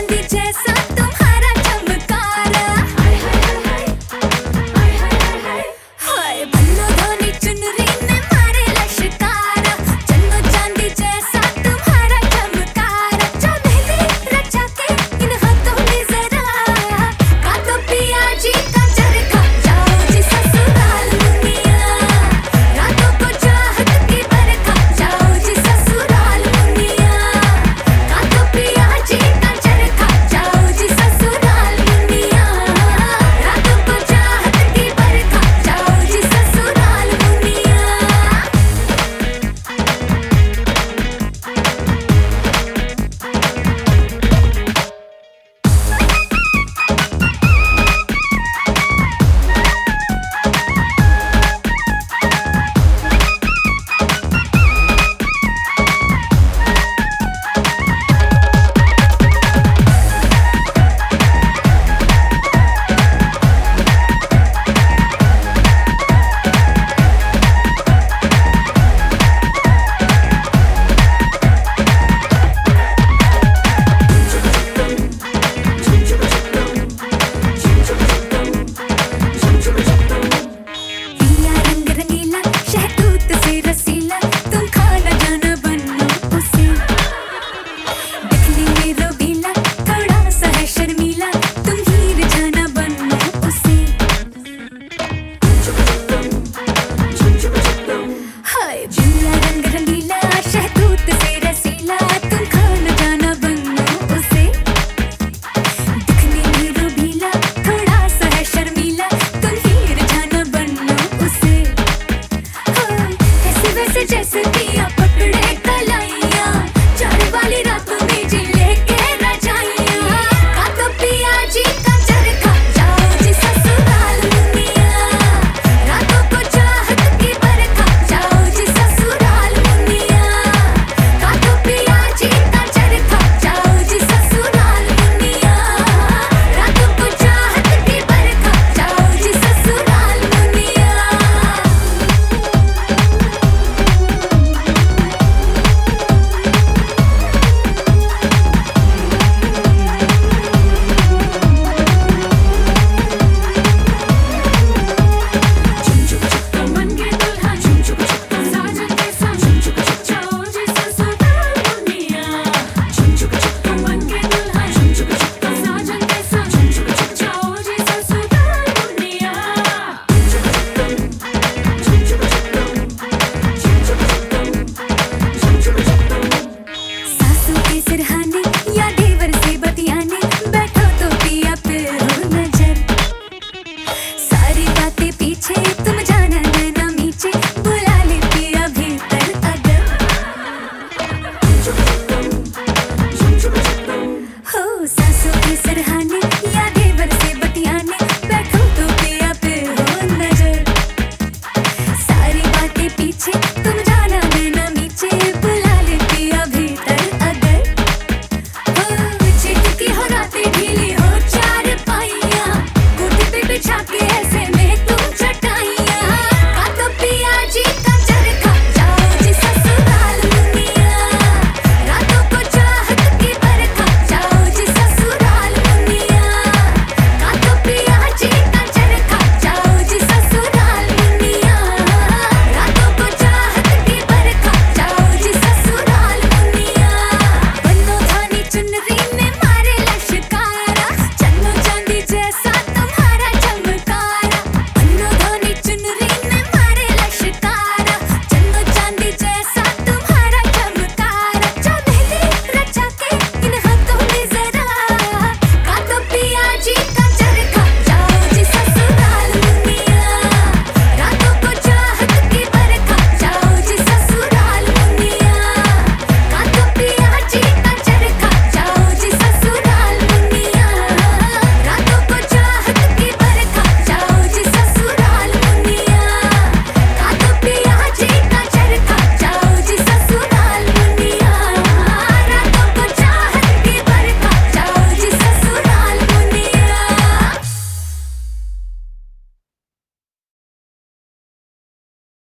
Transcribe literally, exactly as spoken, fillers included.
चांदी जैसा तुम्हारा चमकारा, हाय बल्लो धोनी चुनरी ने मारे लश्कारा, चन्नो चांदी जैसा तुम्हारा चमकारा, जो मेहंदी रचा के इन हाथों में जरा काटो पिया जी का चरखा, जाओ जी ससुराल मुनिया, रातों को चाहत की बरखा, जाओ जी ससुराल मुनिया, काटो पिया जी का चरखा, जाओ जी ससुराल मुनिया, रातों को चाहत की बरखा, जाओ जी ससुराल मुनिया। पिया रंग रंगीला शहतूत से रसीला, तुम खाना जाना बनो उसे, दिखने में रोगीला थोड़ा सा है शर्मीला, तुम हीर जाना बनो उसे, हाय पिया रंग रंगीला शहतूत से रसीला, तुम खाना जाना बनो उसे, दिखने में रोगीला थोड़ा सा है शर्मीला, तुम हीर जाना बनो उसे, हाय ऐसे वैसे जैसे पिया पकड़े कलाइयाँ, चार वाली रातों में जी लेके रजाइयाँ, काटो पिया जी का चरखा, जाओ जी ससुराल मुनिया, रातों को चाहत की बरखा, जाओ जी ससुराल मुनिया, काटो पिया जी का चरखा, जाओ जी ससुराल मुनिया, रातों को चाहत की बरखा, जाओ जी ससुराल मुनिया। मन के दुल्हन साजन के संग, जाओ जी ससुराल मुनिया, मन के दुल्हन साजन के संग, जाओ जी ससुराल मुनिया। सासों के सिरहाने